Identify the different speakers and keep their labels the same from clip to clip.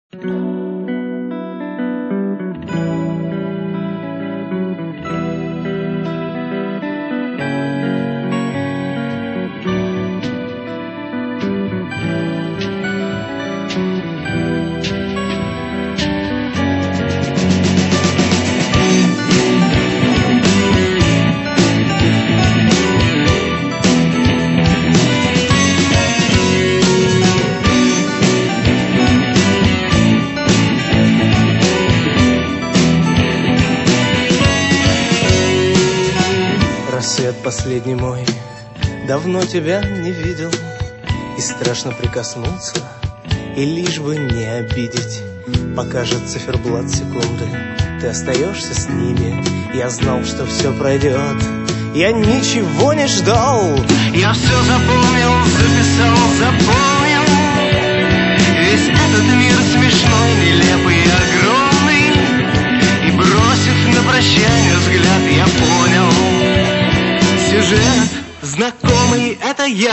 Speaker 1: Рассвет последний мой, давно тебя не видел, и страшно прикоснуться, и лишь бы не обидеть. Покажет циферблат секунды, ты остаешься с ними. Я знал, что все пройдет, я ничего не ждал.
Speaker 2: Я все запомнил, записал, запомнил. Весь этот мир смешной, нелепый и огромный. И бросив на прощание взгляд, я понял: сюжет знакомый, это я.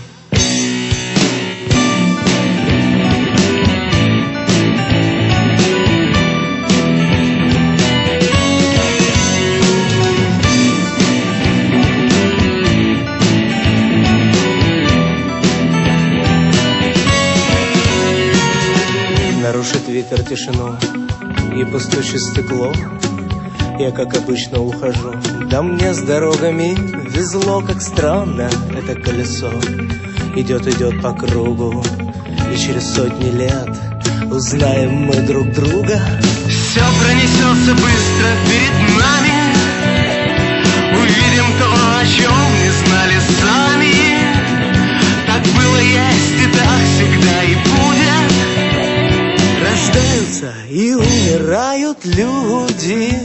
Speaker 1: Нарушит ветер тишину и постучит стекло. Я, как обычно, ухожу. Да мне с дорогами везло, как странно это колесо. Идет, идет по кругу, и через сотни лет узнаем мы друг друга.
Speaker 2: Все пронесется быстро перед нами. Увидим то, о чем не знали сами. Так было, есть и так всегда и будет.
Speaker 1: Рождаются и умирают люди.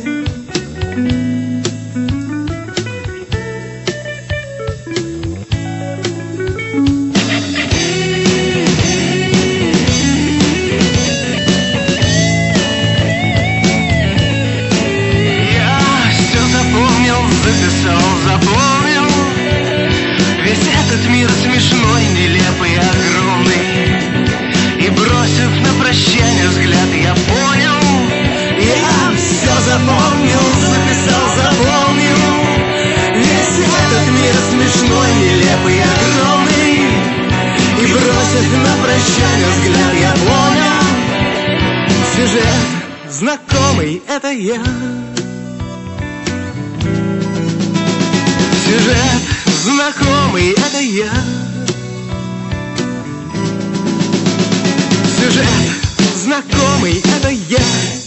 Speaker 2: Записал, запомнил. Весь этот мир смешной, нелепый и огромный. И бросив на прощание взгляд, я понял:
Speaker 1: я все запомнил, записал, запомнил. Весь этот мир смешной, нелепый и огромный. И бросив на прощание взгляд, я понял: сюжет знакомый, это я.
Speaker 2: Сюжет знакомый, это я.
Speaker 1: Сюжет знакомый, это я.